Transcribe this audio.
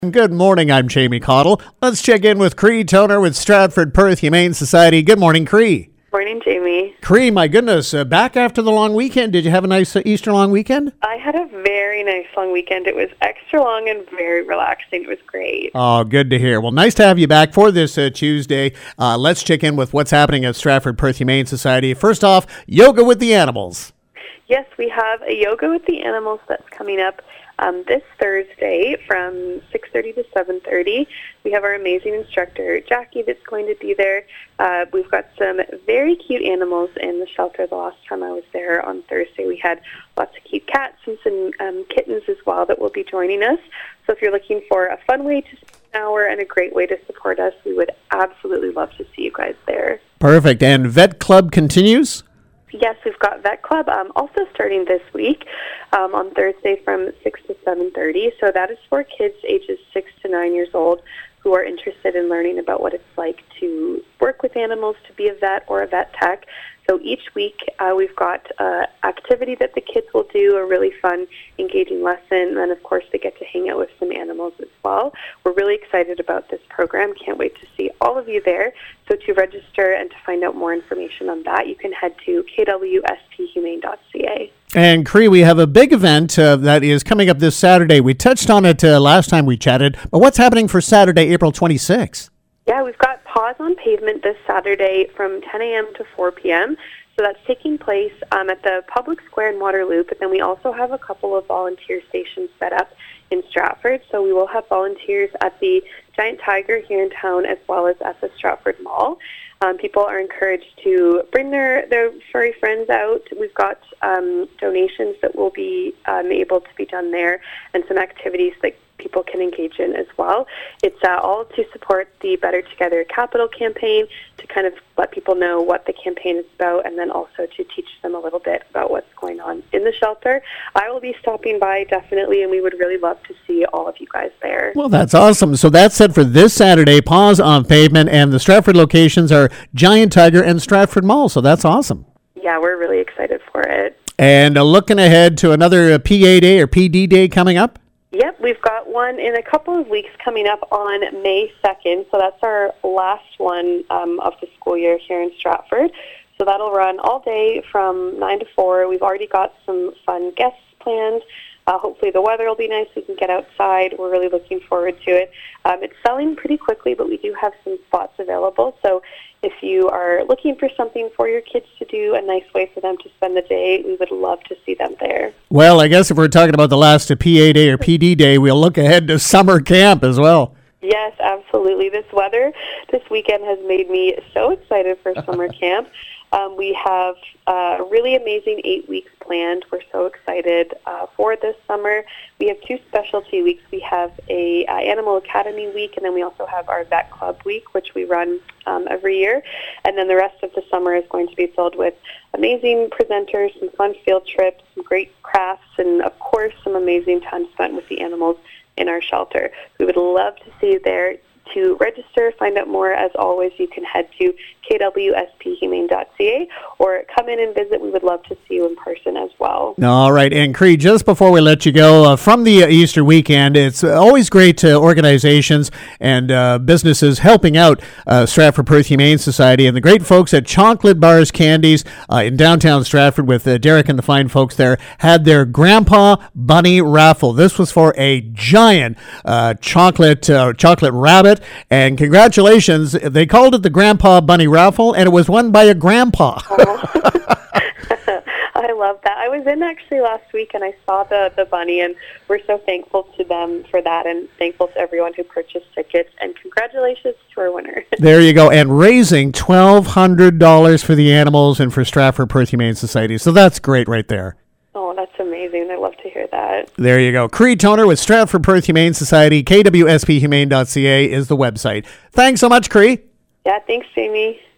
Good morning, I'm Jamie Cottle. Let's check in with Cree Toner with Stratford Perth Humane Society. Good morning, Cree. Morning, Jamie. Cree, my goodness, back after the long weekend. Did you have a nice Easter long weekend? I had a very nice long weekend. It was extra long and very relaxing. It was great. Oh, good to hear. Well, nice to have you back for this Tuesday. Let's check in with what's happening at Stratford Perth Humane Society. First off, yoga with the animals. Yes, we have a yoga with the animals that's coming up this Thursday from 6:30 to 7:30. We have our amazing instructor, Jackie, that's going to be there. We've got some very cute animals in the shelter. The last time I was there on Thursday, we had lots of cute cats and some kittens as well that will be joining us. So if you're looking for a fun way to spend an hour and a great way to support us, we would absolutely love to see you guys there. Perfect. And Vet Club continues? Yes, we've got Vet Club also starting this week on Thursday from 6 to 7:30. So that is for kids ages 6 to 9 years old who are interested in learning about what it's like to work with animals, to be a vet or a vet tech. So each week we've got an activity that the kids will do, a really fun, engaging lesson, and then of course they get to hang out with some animals as well. We're really excited about this program. Can't wait to see all of you there. So to register and to find out more information on that, you can head to kwsphumane.ca. And Cree, we have a big event that is coming up this Saturday. We touched on it last time we chatted, but what's happening for Saturday, April 26th? Yeah, we've got Paws on Pavement this Saturday from 10 a.m. to 4 p.m. So that's taking place at the Public Square in Waterloo, but then we also have a couple of volunteer stations set up in Stratford. So we will have volunteers at the Giant Tiger here in town as well as at the Stratford Mall. People are encouraged to bring their furry friends out. We've got donations that will be able to be done there and some activities that people can engage in as well. It's all to support the Better Together Capital campaign, to kind of let people know what the campaign is about, and then also to teach them a little bit about what's going on in the shelter. I will be stopping by definitely, and we would really love to see all of you guys there. Well, that's awesome. So that's set for this Saturday, Paws on Pavement, and the Stratford locations are Giant Tiger and Stratford Mall, so that's awesome. Yeah, we're really excited for it. And looking ahead to another PA Day or PD Day coming up? Yep, we've got one in a couple of weeks coming up on May 2nd. So that's our last one of the school year here in Stratford. So that'll run all day from 9 to 4. We've already got some fun guests planned. Hopefully the weather will be nice. We can get outside. We're really looking forward to it. It's selling pretty quickly, but we do have some spots available. So if you are looking for something for your kids to do, a nice way for them to spend the day, we would love to see them there. Well, I guess if we're talking about the last PA Day or PD Day, we'll look ahead to summer camp as well. Yes, absolutely. This weather this weekend has made me so excited for summer camp. We have a really amazing 8 weeks planned. We're so excited for this summer. We have 2 specialty weeks. We have a Animal Academy week, and then we also have our Vet Club week, which we run every year. And then the rest of the summer is going to be filled with amazing presenters, some fun field trips, some great crafts, and of course some amazing time spent with the animals in our shelter. We would love to see you there. To register, find out more, as always, you can head to kwsphumane.ca or come in and visit. We would love to see you in person as well. All right. And Cree, just before we let you go, from the Easter weekend, it's always great organizations and businesses helping out Stratford Perth Humane Society and the great folks at Chocolate Bars Candies in downtown Stratford with Derek and the fine folks there had their Grandpa Bunny raffle. This was for a giant chocolate rabbit. And congratulations, they called it the Grandpa Bunny Raffle, and it was won by a grandpa. I love that. I was in actually last week, and I saw the bunny, and we're so thankful to them for that, and thankful to everyone who purchased tickets, and congratulations to our winner. There you go, and raising $1,200 for the animals and for Stratford Perth Humane Society. So that's great right there. Oh, that's amazing. I love to hear that. There you go. Cree Toner with Stratford Perth Humane Society. kwsphumane.ca is the website. Thanks so much, Cree. Yeah, thanks, Jamie.